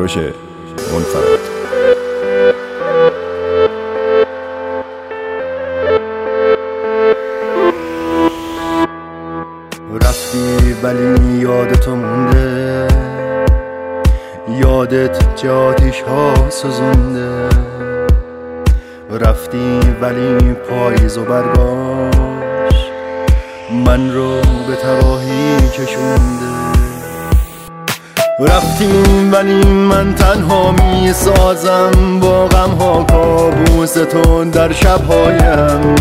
کوروش منفرد. رفتی ولی یادتو مونده، یادت چه آتیش ها سوزونده. رفتی ولی پاییز و برگاش من رو به تباهی کشونده. رفتی ولی من تنها می سازم با غم ها کابوس تو در شبهایم.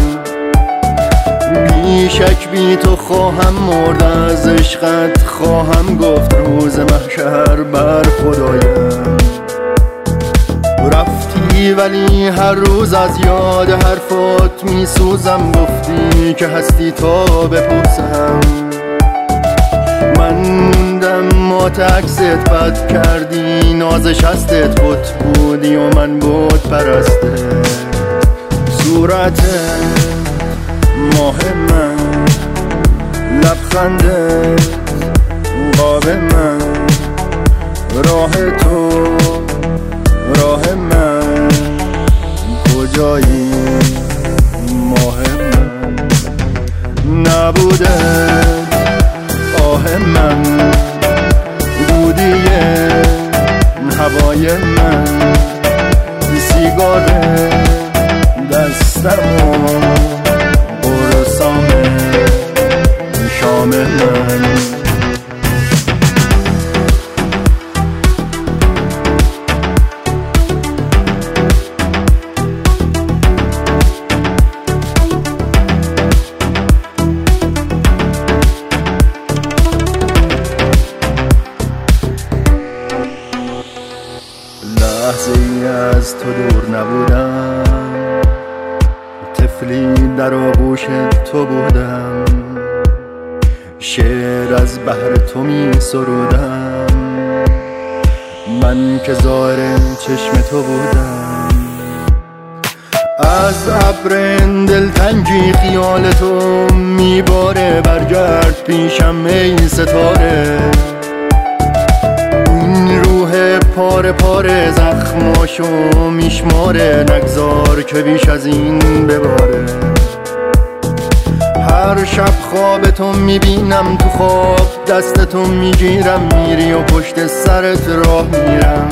بی شک بی تو خواهم مرد، از عشقت خواهم گفت روز محشر بر خدایم. رفتی ولی هر روز از یاد حرفات می سوزم. گفتی که هستی تا بپرسم، من موندم مات عکست بد کردی. نازش هستت بت بودی و من بت پرسته. صورتت ماه من، لبخنده قاب من، راه تو راه من. کجایی ماه من؟ نبوده آه من، دودیه هوای من. سیگار دستم و شام من. لحظه ای از تو دور نبودم، طفلی در آغوش تو بودم. شعر از بحر تو می سرودم، من که ظاهر چشم تو بودم. از ابر دلتنگی خیال تو میباره، برگرد پیشم ای ستاره. این روح پاره پاره زخماشو میشماره، نگذار که بیش از این بباره. هر شب خواب تو میبینم، تو خواب دست تو میگیرم. میری و پشت سرت راه میرم،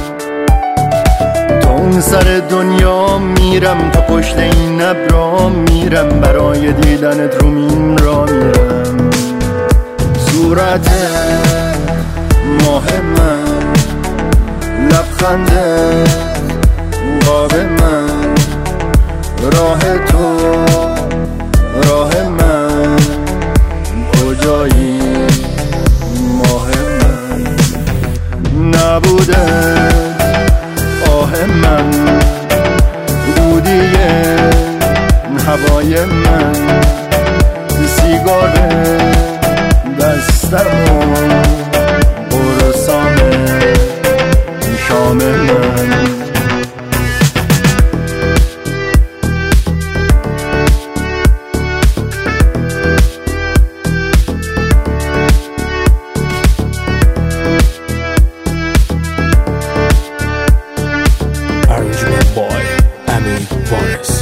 تا اون سر دنیا میرم. تا پشت این ابرا میرم، برای دیدنت رو این را میرم. صورت ماه من، لبخنده قاب من، راه تو راه من. کجایی ماه من؟ نبوده آه من، دودیه هوای من. سیگار دستم و قرصام شام من. Arrangement by Amy Wallace.